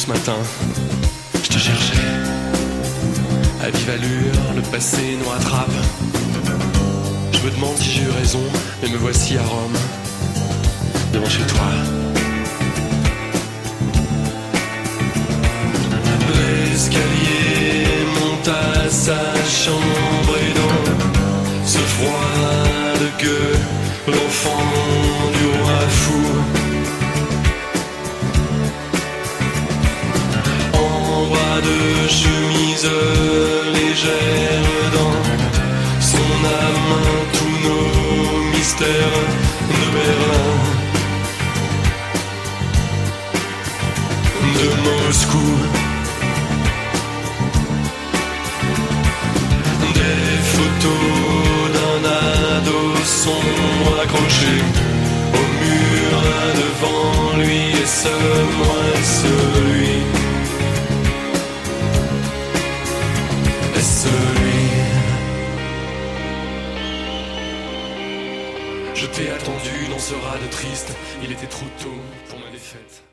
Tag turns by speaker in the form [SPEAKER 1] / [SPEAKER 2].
[SPEAKER 1] ce matin, je te cherchais. À vive allure, le passé nous rattrape. Je me demande si j'ai eu raison, mais me voici à Rome, devant chez toi. L'escalier monte à sa chambre et dans ce froid de gueux, l'enfant du roi fou. En bras de chemise légère dans son âme, tous nos mystères de Berlin, de Moscou. Des photos d'un ado sombre accroché au mur devant lui, et ce moi celui. Est-ce lui? Je t'ai attendu dans ce rade triste, il était trop tôt pour ma défaite.